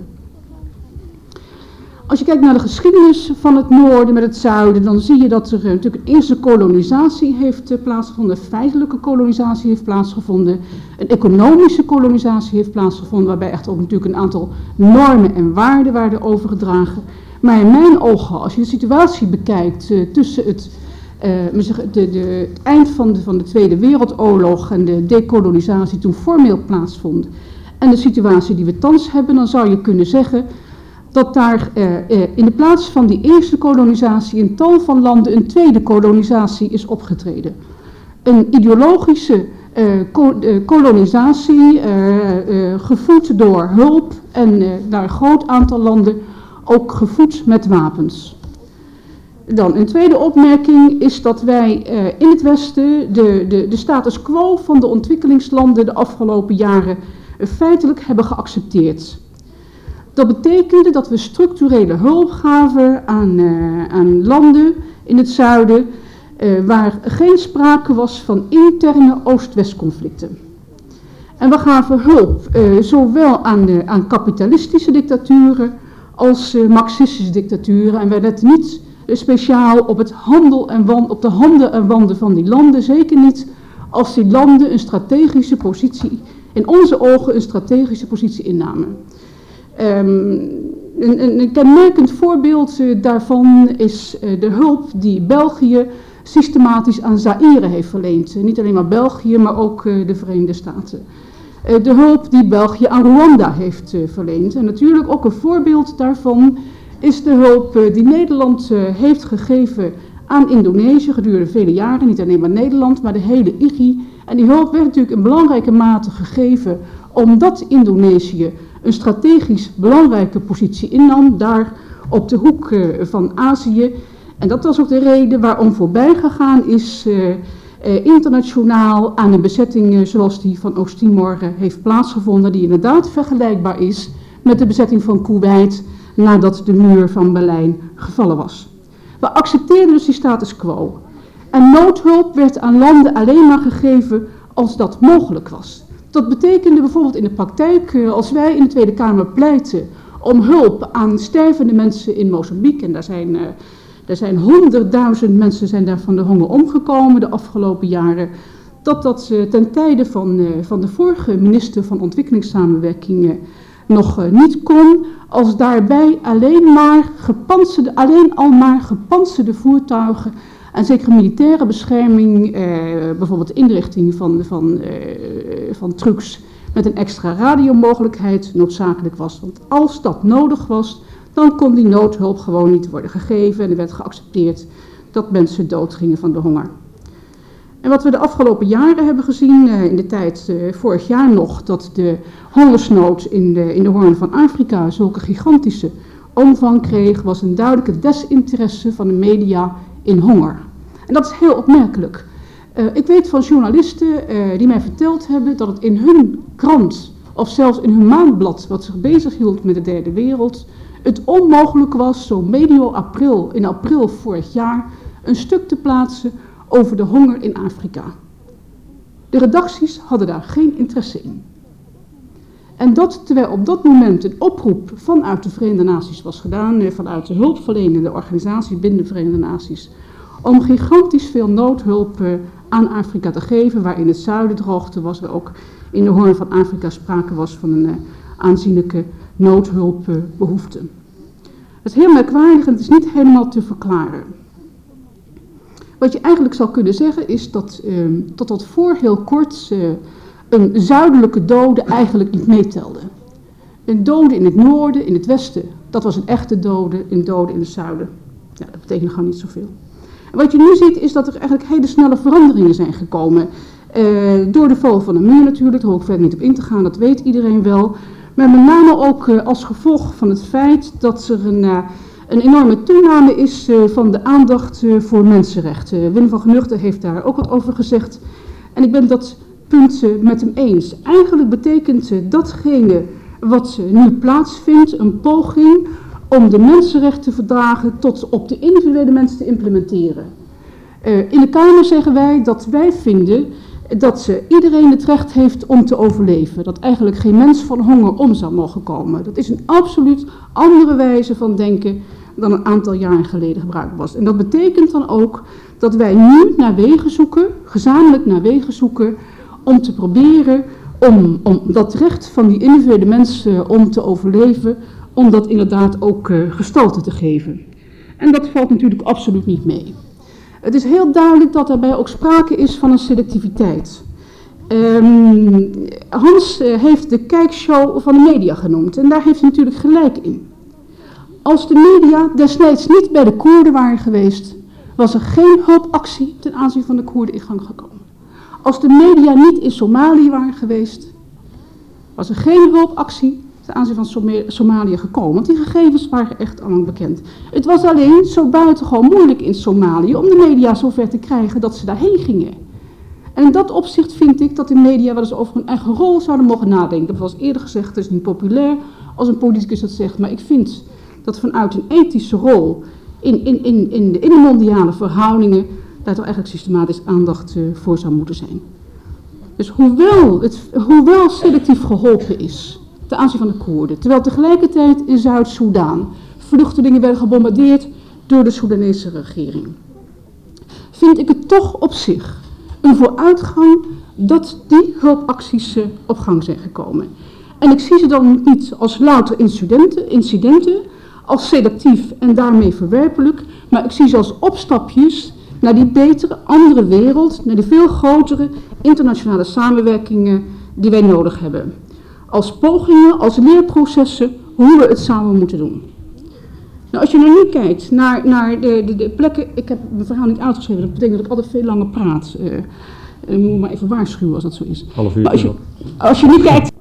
Als je kijkt naar de geschiedenis van het noorden met het zuiden, dan zie je dat er natuurlijk een eerste kolonisatie heeft plaatsgevonden, een feitelijke kolonisatie heeft plaatsgevonden, een economische kolonisatie heeft plaatsgevonden, waarbij echt ook natuurlijk een aantal normen en waarden werden overgedragen. Maar in mijn ogen, als je de situatie bekijkt tussen het eind van de Tweede Wereldoorlog en de dekolonisatie toen formeel plaatsvond en de situatie die we thans hebben, dan zou je kunnen zeggen dat daar in de plaats van die eerste kolonisatie in tal van landen een tweede kolonisatie is opgetreden. Een ideologische kolonisatie, gevoed door hulp en naar een groot aantal landen ook gevoed met wapens. Dan een tweede opmerking is dat wij in het Westen de status quo van de ontwikkelingslanden de afgelopen jaren feitelijk hebben geaccepteerd. Dat betekende dat we structurele hulp gaven aan landen in het zuiden waar geen sprake was van interne Oost-West conflicten. En we gaven hulp zowel aan kapitalistische dictaturen als marxistische dictaturen. En wij letten niet speciaal op het op de handen en wanden van die landen. Zeker niet als die landen een strategische positie, in onze ogen een strategische positie innamen. Een kenmerkend voorbeeld daarvan is de hulp die België systematisch aan Zaïre heeft verleend. Niet alleen maar België, maar ook de Verenigde Staten. De hulp die België aan Rwanda heeft verleend. En natuurlijk ook een voorbeeld daarvan is de hulp die Nederland heeft gegeven aan Indonesië gedurende vele jaren. Niet alleen maar Nederland, maar de hele IGI. En die hulp werd natuurlijk in belangrijke mate gegeven omdat Indonesië een strategisch belangrijke positie innam, daar op de hoek van Azië. En dat was ook de reden waarom voorbij gegaan is internationaal aan een bezetting zoals die van Oost-Timor heeft plaatsgevonden, die inderdaad vergelijkbaar is met de bezetting van Kuwait nadat de muur van Berlijn gevallen was. We accepteerden dus die status quo. En noodhulp werd aan landen alleen maar gegeven als dat mogelijk was. Dat betekende bijvoorbeeld in de praktijk, als wij in de Tweede Kamer pleiten om hulp aan stervende mensen in Mozambique, en daar zijn 100.000 mensen zijn daar van de honger omgekomen de afgelopen jaren, dat ten tijde van de vorige minister van Ontwikkelingssamenwerking nog niet kon, als daarbij alleen al maar gepantserde voertuigen en zeker militaire bescherming, bijvoorbeeld inrichting van trucks met een extra radiomogelijkheid noodzakelijk was. Want als dat nodig was, dan kon die noodhulp gewoon niet worden gegeven en er werd geaccepteerd dat mensen doodgingen van de honger. En wat we de afgelopen jaren hebben gezien, in de tijd vorig jaar nog, dat de hongersnood in de Hoorn van Afrika zulke gigantische omvang kreeg, was een duidelijke desinteresse van de media in honger. En dat is heel opmerkelijk. Ik weet van journalisten die mij verteld hebben dat het in hun krant of zelfs in hun maandblad wat zich bezighield met de derde wereld, het onmogelijk was zo medio april, in april vorig jaar, een stuk te plaatsen over de honger in Afrika. De redacties hadden daar geen interesse in. En dat terwijl op dat moment een oproep vanuit de Verenigde Naties was gedaan, vanuit de hulpverlenende organisatie binnen de Verenigde Naties, om gigantisch veel noodhulp aan Afrika te geven, waar in het zuiden droogte was, waar ook in de Hoorn van Afrika sprake was van een aanzienlijke noodhulpbehoefte. Het is heel merkwaardig en het is niet helemaal te verklaren. Wat je eigenlijk zou kunnen zeggen is dat tot voor heel kort een zuidelijke dode eigenlijk niet meetelde. Een dode in het noorden, in het westen, dat was een echte dode, een dode in het zuiden. Ja, dat betekent gewoon niet zoveel. En wat je nu ziet is dat er eigenlijk hele snelle veranderingen zijn gekomen. Door de val van de muur natuurlijk, daar hoef ik verder niet op in te gaan, dat weet iedereen wel. Maar met name ook als gevolg van het feit dat er een enorme toename is van de aandacht voor mensenrechten. Wim van Genuchten heeft daar ook wat over gezegd. En ik ben dat punt met hem eens. Eigenlijk betekent datgene wat nu plaatsvindt een poging om de mensenrechtenverdragen tot op de individuele mensen te implementeren. In de Kamer zeggen wij dat wij vinden dat iedereen het recht heeft om te overleven. Dat eigenlijk geen mens van honger om zou mogen komen. Dat is een absoluut andere wijze van denken dan een aantal jaren geleden gebruikt was. En dat betekent dan ook dat wij nu naar wegen zoeken, gezamenlijk naar wegen zoeken, om te proberen om dat recht van die individuele mensen om te overleven, om dat inderdaad ook gestalte te geven. En dat valt natuurlijk absoluut niet mee. Het is heel duidelijk dat daarbij ook sprake is van een selectiviteit. Hans heeft de kijkshow van de media genoemd en daar heeft hij natuurlijk gelijk in. Als de media destijds niet bij de Koerden waren geweest, was er geen hulpactie ten aanzien van de Koerden in gang gekomen. Als de media niet in Somalië waren geweest, was er geen hulpactie ten aanzien van Somalië gekomen. Want die gegevens waren echt allemaal bekend. Het was alleen zo buitengewoon moeilijk in Somalië om de media zover te krijgen dat ze daarheen gingen. En in dat opzicht vind ik dat de media wel eens over hun eigen rol zouden mogen nadenken. Dat was eerder gezegd, het is niet populair als een politicus dat zegt, maar ik vind dat vanuit een ethische rol in de mondiale verhoudingen daar toch eigenlijk systematisch aandacht voor zou moeten zijn. Dus hoewel selectief geholpen is ten aanzien van de Koerden, terwijl tegelijkertijd in Zuid-Soedan vluchtelingen werden gebombardeerd door de Soedanese regering, vind ik het toch op zich een vooruitgang dat die hulpacties op gang zijn gekomen. En ik zie ze dan niet als louter incidenten, als selectief en daarmee verwerpelijk, maar ik zie ze als opstapjes naar die betere, andere wereld, naar die veel grotere internationale samenwerkingen die wij nodig hebben. Als pogingen, als leerprocessen, hoe we het samen moeten doen. Nou, als je nu kijkt naar de plekken, ik heb mijn verhaal niet uitgeschreven, dat betekent dat ik altijd veel langer praat. Ik moet maar even waarschuwen als dat zo is. Half uur. Maar als je nu kijkt